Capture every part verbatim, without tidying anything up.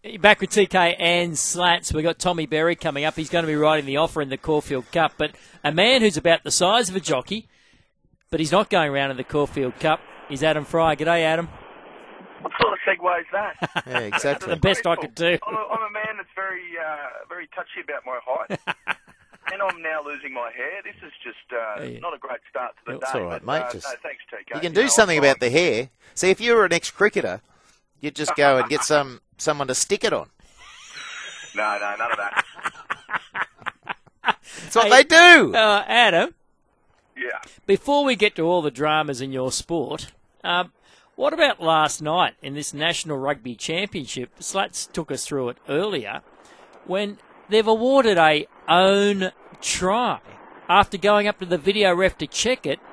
Back with T K and Slats. We've got Tommy Berry coming up. He's going to be riding the offer in the Caulfield Cup. But a man who's about the size of a jockey, but he's not going around in the Caulfield Cup, is Adam Fry. G'day, Adam. What sort of segue is that? Yeah, exactly. The best I could do. I'm a, I'm a man that's very, uh, very touchy about my height. And I'm now losing my hair. This is just uh, yeah. not a great start to the It's day. all right, but, mate. Uh, Just, no, thanks, T K. you can You do know, something I'm about the hair. See, if you were an ex-cricketer, you'd just go and get some someone to stick it on. No, no, none of that. That's what hey, they do. Uh, Adam, Yeah. before we get to all the dramas in your sport, um, what about last night in this National Rugby Championship? Slats took us through it earlier, when they've awarded a own try after going up to the video ref to check it.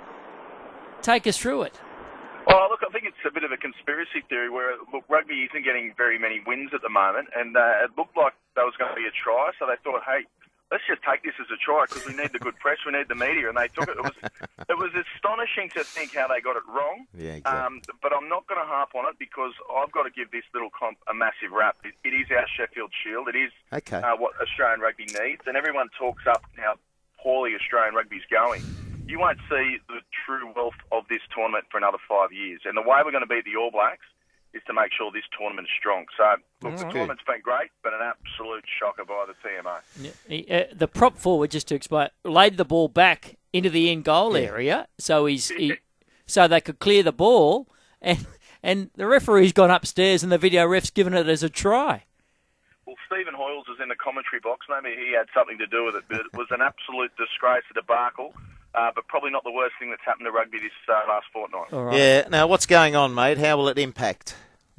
Take us through it. Well, look, I think it's a bit of a conspiracy theory where, look, rugby isn't getting very many wins at the moment, and uh, it looked like there was going to be a try, so they thought, hey, let's just take this as a try because we need the good press, we need the media, and they took it. It was it was astonishing to think how they got it wrong. Yeah, exactly. Um, but I'm not going to harp on it because I've got to give this little comp a massive rap. It, it is our Sheffield Shield. It is Okay. uh, what Australian rugby needs, and everyone talks up how poorly Australian rugby's going. You won't see the true wealth of this tournament for another five years. And the way we're going to beat the All Blacks is to make sure this tournament is strong. So, look, the Good. tournament's been great, but an absolute shocker by the T M O. Yeah, uh, the prop forward, just to explain, laid the ball back into the end goal Yeah. area, so he's he, so they could clear the ball, and and the referee's gone upstairs, and the video ref's given it as a try. Well, Stephen Hoyles was in the commentary box. Maybe he had something to do with it, but it was an absolute disgrace, a debacle. Uh, but probably not the worst thing that's happened to rugby this uh, last fortnight. All right. Yeah. Now, what's going on, mate? How will it impact?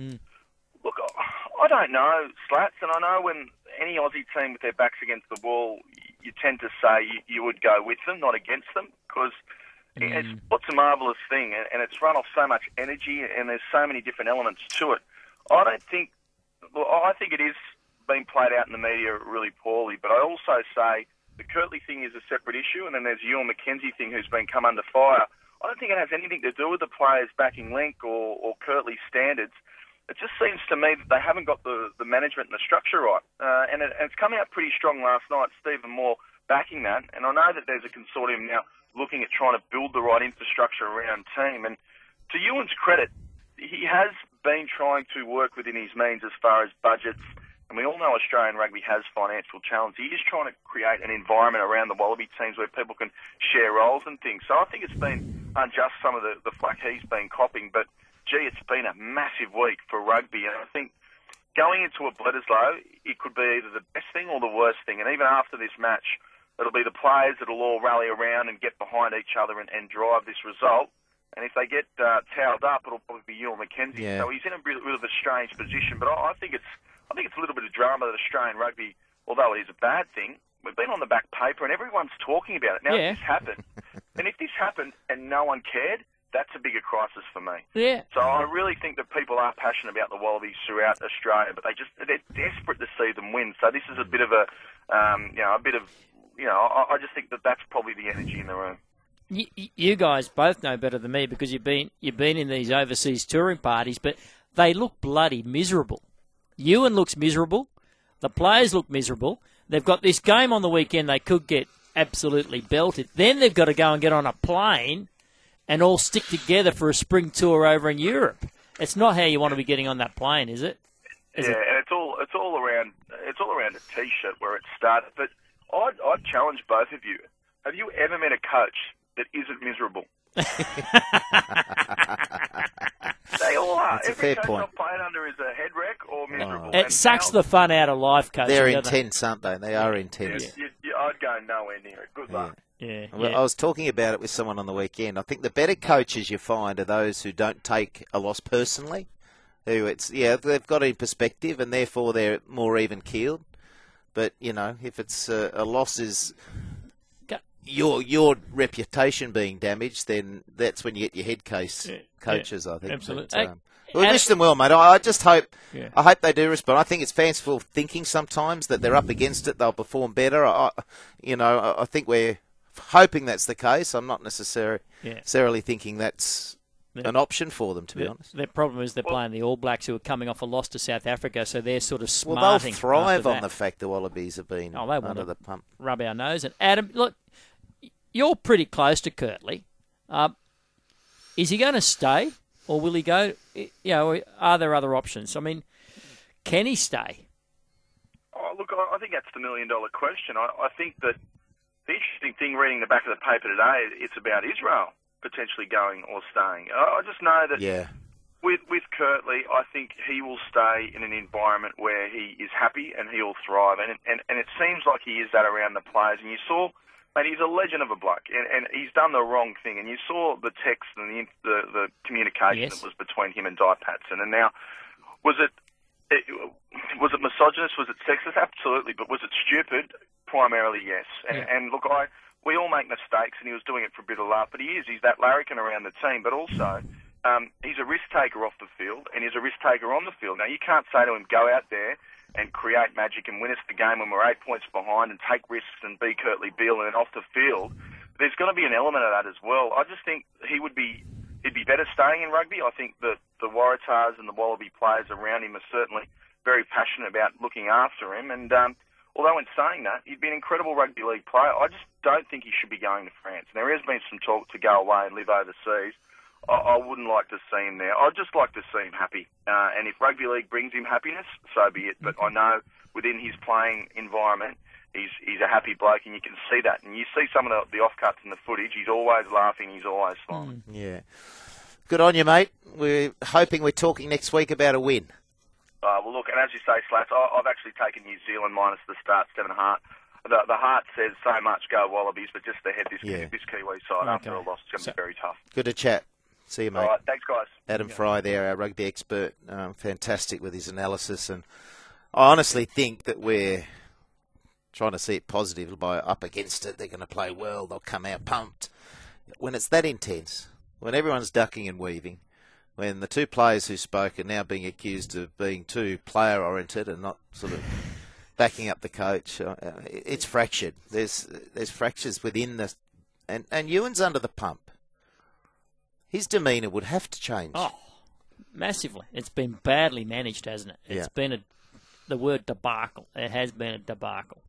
Look, I don't know, Slats, and I know when any Aussie team with their backs against the wall, you tend to say you, you would go with them, not against them, because mm. it's what's a marvellous thing, and, and it's run off so much energy, and there's so many different elements to it. I don't think, well, I think it is being played out in the media really poorly, but I also say the Kirtley thing is a separate issue, and then there's Ewan McKenzie thing who's been come under fire. I don't think it has anything to do with the players backing Link or, or Kirtley's standards. It just seems to me that they haven't got the, the management and the structure right. Uh, and, it, and it's coming out pretty strong last night, Stephen Moore backing that. And I know that there's a consortium now looking at trying to build the right infrastructure around team. And to Ewan's credit, he has been trying to work within his means as far as budgets. And we all know Australian rugby has financial challenges. He is trying to create an environment around the Wallaby teams where people can share roles and things. So I think it's been unjust, some of the, the flack he's been copping. But, gee, it's been a massive week for rugby. And I think going into a Bledisloe, it could be either the best thing or the worst thing. And even after this match, it'll be the players that will all rally around and get behind each other and, and drive this result. And if they get uh, towed up, it'll probably be Ewan McKenzie. Yeah. So he's in a bit, bit of a strange position. But I, I think it's I think it's a little bit of drama that Australian rugby, although it is a bad thing, we've been on the back paper and everyone's talking about it. Now, Yeah. if this happened, and if this happened and no one cared, that's a bigger crisis for me. Yeah. So I really think that people are passionate about the Wallabies throughout Australia, but they just they're desperate to see them win. So this is a bit of a, um, you know, a bit of, you know, I, I just think that that's probably the energy in the room. You, you guys both know better than me because you've been you've been in these overseas touring parties, but they look bloody miserable. Ewan looks miserable. The players look miserable. They've got this game on the weekend they could get absolutely belted. Then they've got to go and get on a plane and all stick together for a spring tour over in Europe. It's not how you want to be getting on that plane, is it? Is yeah, it? and it's all it's all around it's all around a t-shirt where it started. But I'd I'd challenge both of you. Have you ever met a coach that isn't miserable? They all are. That's a Every fair coach point. I'm playing under is a head wreck or miserable. It And sucks now- the fun out of life coaching. They're doesn't it? intense, aren't they? They are intense. You, you, you, I'd go nowhere near it. Good luck. Yeah, Well, yeah. I was talking about it with someone on the weekend. I think the better coaches you find are those who don't take a loss personally. Who it's yeah they've got it in perspective and therefore they're more even keeled. But you know if it's uh, a loss is your your reputation being damaged, then that's when you get your head case Yeah, coaches. yeah, I think. absolutely. But, Hey, um, we Adam- wish them well, mate. I, I just hope Yeah. I hope they do respond. I think it's fanciful thinking sometimes that they're up against it. They'll perform better. I, I- you know, I, I think we're hoping that's the case. I'm not necessarily Yeah. necessarily thinking that's an option for them, to be the, honest. Their problem is they're Well, playing the All Blacks, who are coming off a loss to South Africa, so they're sort of Well, smarting. they'll thrive after on that. the fact the Wallabies have been Oh, they want under to the pump. Rub our nose. And Adam, look, you're pretty close to Kirtley. Um, is he going to stay, or will he go? You know, are there other options? I mean, can he stay? Oh, look, I I think that's the million-dollar question. I, I think that the interesting thing, reading the back of the paper today, it's about Israel potentially going or staying. I I just know that Yeah. with with Kirtley, I think he will stay in an environment where he is happy and he'll thrive. And and, and it seems like he is that around the players. And you saw, mate, he's a legend of a bloke, and, and he's done the wrong thing. And you saw the text and the the, the communication Yes. that was between him and Di Patson. And now, was it, it was it misogynist? Was it sexist? Absolutely. But was it stupid? Primarily, yes. And, Yeah. and look, I we all make mistakes, and he was doing it for a bit of laugh. But he is. He's that larrikin around the team. But also, um, he's a risk taker off the field, and he's a risk taker on the field. Now, you can't say to him, go out there and create magic and win us the game when we're eight points behind and take risks and be Kirtley Beale, and then off the field, there's going to be an element of that as well. I just think he would be he'd be better staying in rugby. I think that the Waratahs and the Wallaby players around him are certainly very passionate about looking after him. And um, although in saying that, he'd be an incredible rugby league player, I just don't think he should be going to France. There has been some talk to go away and live overseas. I, I wouldn't like to see him there. I'd just like to see him happy. Uh, and if rugby league brings him happiness, so be it. But I know within his playing environment, he's he's a happy bloke, and you can see that. And you see some of the, the off-cuts in the footage, he's always laughing, he's always smiling. Yeah. Good on you, mate. We're hoping we're talking next week about a win. Uh, well, look, and as you say, Slats, I, I've actually taken New Zealand minus the start, seven heart. The, the heart says so much, go Wallabies, but just the head, this, Yeah. this Kiwi side Okay. after a loss, it's going to So- be very tough. Good to chat. See you, mate. All right, thanks, guys. Adam Fry there, our rugby expert. Um, fantastic with his analysis. And I honestly think that we're trying to see it positive by up against it. They're going to play well. They'll come out pumped. When it's that intense, when everyone's ducking and weaving, when the two players who spoke are now being accused of being too player-oriented and not sort of backing up the coach, uh, it's fractured. There's there's fractures within the... And, and Ewan's under the pump. His demeanour would have to change. Oh, massively. It's been badly managed, hasn't it? It's Yeah. been a, the word debacle. It has been a debacle.